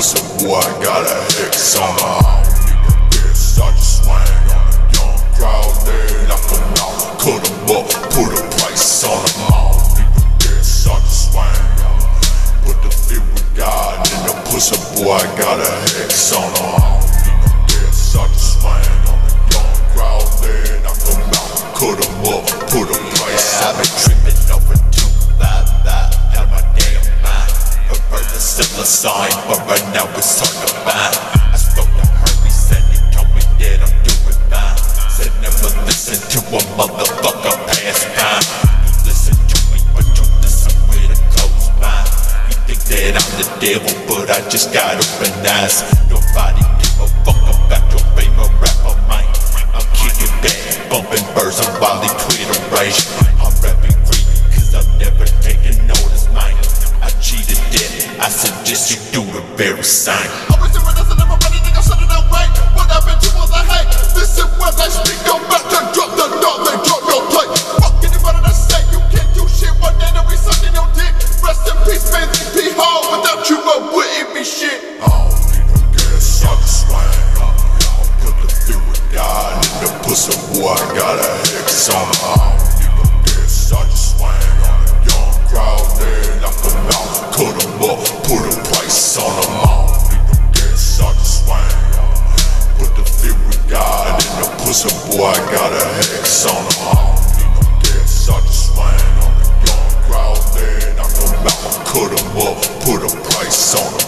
pussy boy, got a hex on her. Bitch, I just swang on a young crowd, then knock 'em out, cut 'em up, put a price on 'em. Bitch, I just swang on her. Put the fear with God in the pussy boy, got a hex on her. Bitch, I just swang on a young crowd, then knock 'em out, cut 'em up, put a price on 'em. I've been tripping over 255 out of my damn mind. Heard the similar sign, but right now it's hard to find. I spoke to her, he said he told me that I'm doing fine. Said never listen to a motherfucker past time. You listen to me, but you listen with a closed mind. You think that I'm the devil, but I just got open eyes. Nobody give a fuck about your favorite rapper, man. I'm kicking back, bumping birds on Wally Twitter rage. I'm rapping free, cause I'm never taking notice, man. I cheated dead, I suggest you do the very same. I wish there was nothing ever funny, nigga, shut it out right. What happened to all the hate? Listen when I speak, I'm about to drop the dog, they drop your plate. Fuck anybody that say you can't do shit, one day they'll be sucking your dick. Rest in peace, man, P. Hall, without you I wouldn't be shit. I don't need no gas, I just swang on her. Put the fear with God in the pussy boy, got a hex on her. I don't need no gas, I just swang on a young crowd, then knock 'em out, cut 'em up, put a price on 'em. I don't need no gas, I just swang on her. Put the fear with God in the pussy boy, got a hex on her. I don't need no gas, I just swang on a young crowd, then knock 'em out, cut 'em up, put a price on 'em.